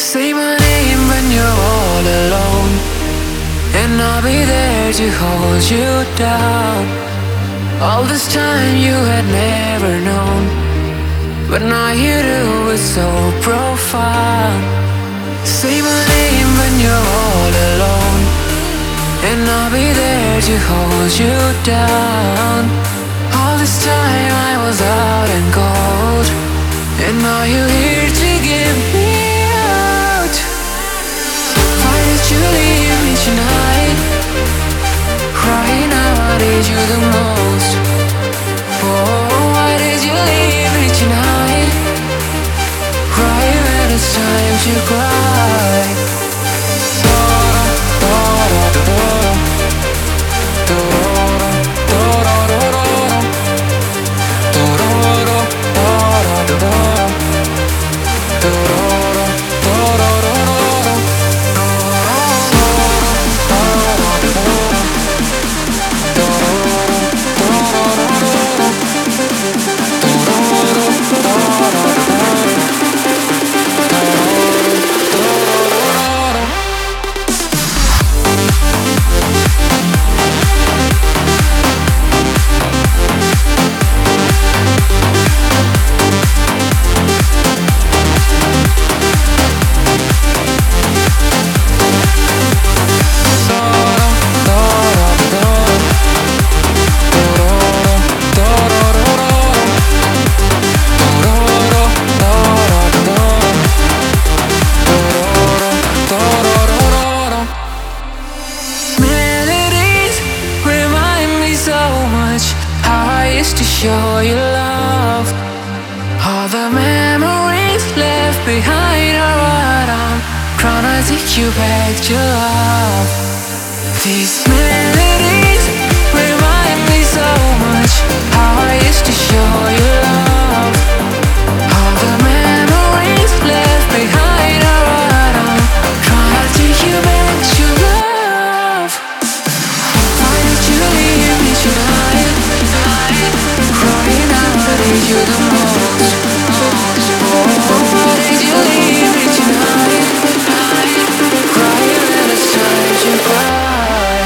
Say my name when you're all alone, and I'll be there to hold you down. All this time you had never known, but now you do, it's so profound. Say my name when you're all alone, and I'll be there to hold you down. All this time I was out and cold, and now you're here to give me out. Why did you leave me tonight? Crying out, I need you the most. Oh, why did you leave me tonight? Crying when it's time to cry. To show you love, all the memories left behind are what I'm trying to take you back to love. These melodies remind me so much how I used to show you love. All the memories left behind are what I'm trying to take you back to love. Why did you leave me tonight? Crying out, I need you the most. Oh, why did you leave me tonight? Crying when it's time to cry.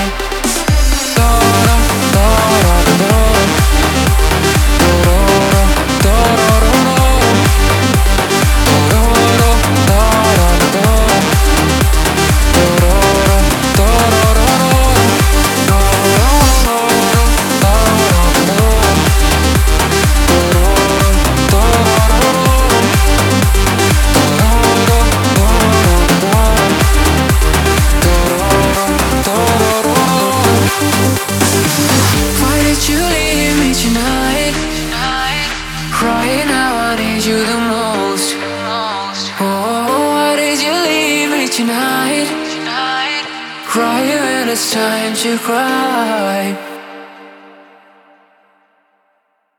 Crying out, I need you the most. Oh, why did you leave me tonight? Crying when it's time to cry.